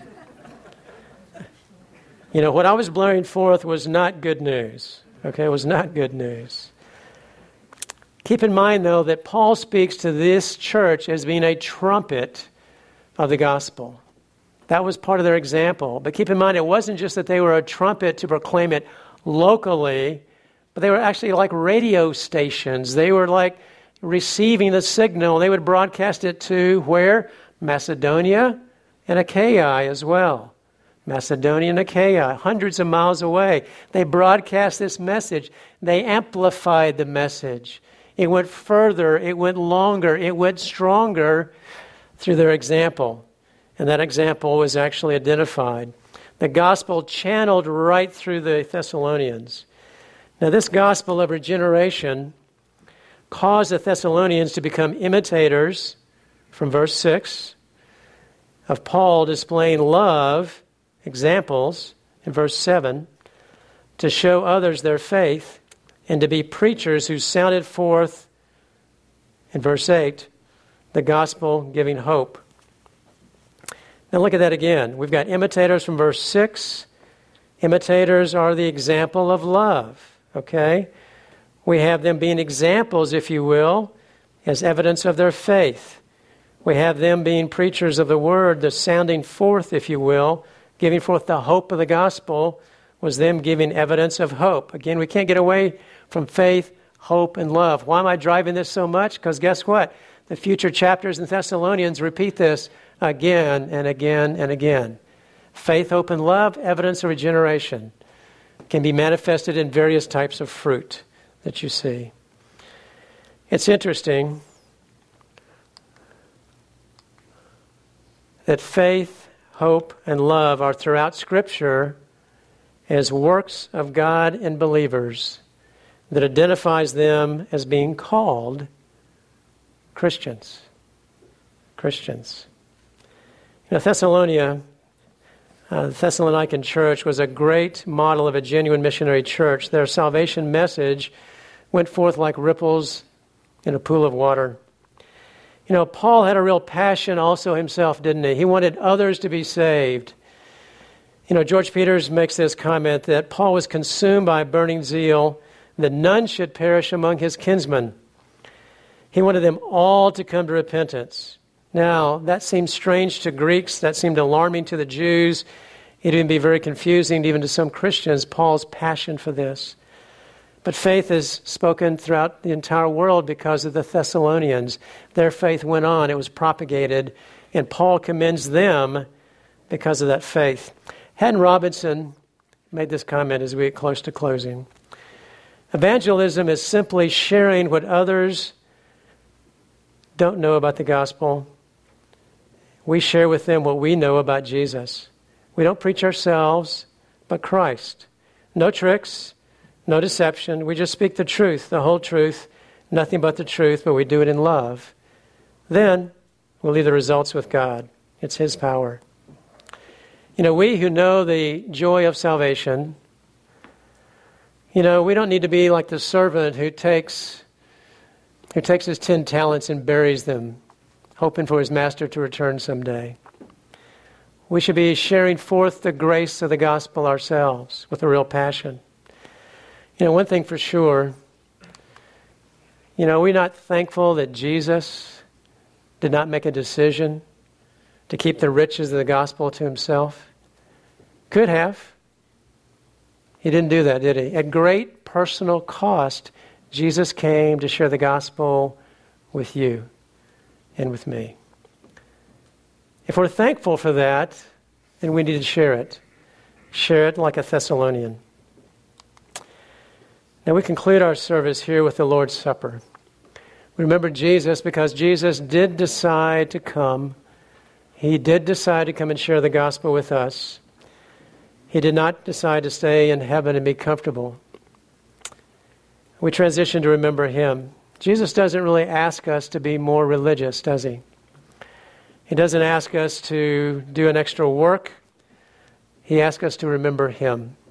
You know, what I was blaring forth was not good news. Okay, it was not good news. Keep in mind, though, that Paul speaks to this church as being a trumpet of the gospel. That was part of their example. But keep in mind, it wasn't just that they were a trumpet to proclaim it locally, but they were actually like radio stations. They were like receiving the signal. They would broadcast it to where? Macedonia and Achaia as well. Macedonia and Achaia, hundreds of miles away. They broadcast this message. They amplified the message. It went further, it went longer, it went stronger through their example. And that example was actually identified. The gospel channeled right through the Thessalonians. Now, this gospel of regeneration caused the Thessalonians to become imitators, from verse 6, of Paul displaying love, examples, in verse 7, to show others their faith, and to be preachers who sounded forth, in verse 8, the gospel giving hope. Now look at that again. We've got imitators from verse 6. Imitators are the example of love, okay? We have them being examples, if you will, as evidence of their faith. We have them being preachers of the word, the sounding forth, if you will, giving forth the hope of the gospel, was them giving evidence of hope. Again, we can't get away from faith, hope, and love. Why am I driving this so much? Because guess what? The future chapters in Thessalonians repeat this again and again and again. Faith, hope, and love, evidence of regeneration, can be manifested in various types of fruit that you see. It's interesting that faith, hope, and love are throughout Scripture as works of God in believers that identifies them as being called Christians. Christians. You know, the Thessalonican church was a great model of a genuine missionary church. Their salvation message went forth like ripples in a pool of water. You know, Paul had a real passion also himself, didn't he? He wanted others to be saved. You know, George Peters makes this comment that Paul was consumed by a burning zeal that none should perish among his kinsmen. He wanted them all to come to repentance. Now, that seems strange to Greeks. That seemed alarming to the Jews. It'd even be very confusing even to some Christians, Paul's passion for this. But faith is spoken throughout the entire world because of the Thessalonians. Their faith went on. It was propagated. And Paul commends them because of that faith. Haddon Robinson made this comment as we get close to closing. Evangelism is simply sharing what others don't know about the gospel. We share with them what we know about Jesus. We don't preach ourselves, but Christ. No tricks, no deception. We just speak the truth, the whole truth, nothing but the truth, but we do it in love. Then we'll leave the results with God. It's His power. You know, we who know the joy of salvation, you know, we don't need to be like the servant who takes his 10 talents and buries them, hoping for his master to return someday. We should be sharing forth the grace of the gospel ourselves with a real passion. You know, one thing for sure, you know, we're not thankful that Jesus did not make a decision to keep the riches of the gospel to himself. Could have. He didn't do that, did he? At great personal cost, Jesus came to share the gospel with you and with me. If we're thankful for that, then we need to share it. Share it like a Thessalonian. Now we conclude our service here with the Lord's Supper. Remember Jesus because Jesus did decide to come. He did decide to come and share the gospel with us. He did not decide to stay in heaven and be comfortable. We transition to remember Him. Jesus doesn't really ask us to be more religious, does He? He doesn't ask us to do an extra work. He asks us to remember Him.